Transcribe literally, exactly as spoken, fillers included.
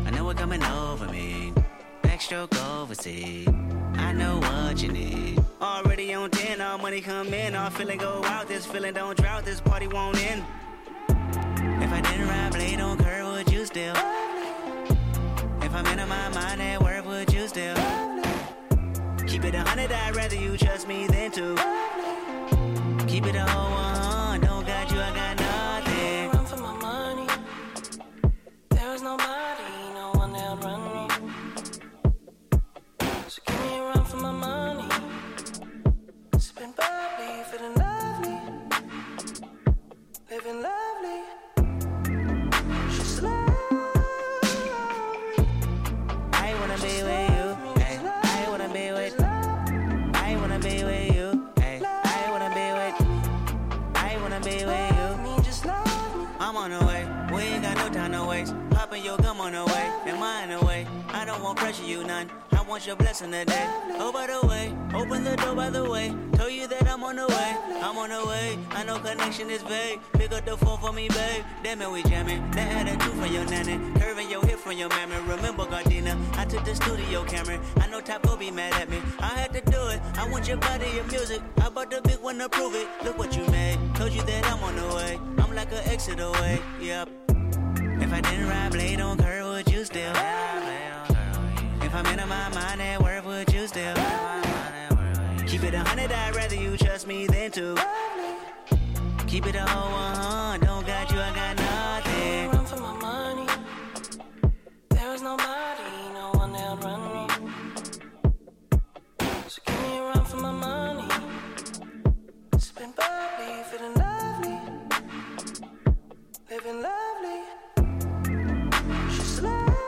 I know what coming over me. Backstroke overseas. I know what you need. Already on ten, all money come in. All feeling go out. This feeling don't drought. This party won't end. If I didn't ride blade on curve, would you still? If I'm in my mind at work, would you still? Keep it a hundred, I'd rather you trust me than to. Keep it a whole one, don't got you, I got nothing. Run for my money. There is nobody, no one that'll run me. So give me a run for my money. Sipping bubbly, feeling lovely. Living lovely. She's lovely. I wanna be with you. Ay, I wanna be with. I wanna be with you. Ay, I wanna be with. I wanna be with you. I'm on the way. We ain't got no time to waste. Popping your gum on the way. And mine away. I don't want pressure, you none. I want your blessing today. Oh, by the way, open the door by the way. Told you that I'm on the way. I'm on the way. I know connection is vague. Pick up the phone for me, babe. Damn it, we jamming. That had a two from your nanny. Curving your hip from your mammy. Remember, Gardena, I took the studio camera. I know Typo be mad at me. I had to do it. I want your body, your music. I bought the big one to prove it. Look what you made. Told you that I'm on the way. I'm like an exit away. Yep. If I didn't ride blade on curve, would you still? If I'm in my mind at work, would you still? Keep it a hundred, I'd rather you trust me than to. Keep it a whole one, don't got you, I got nothing. Run for my money. There is nobody, no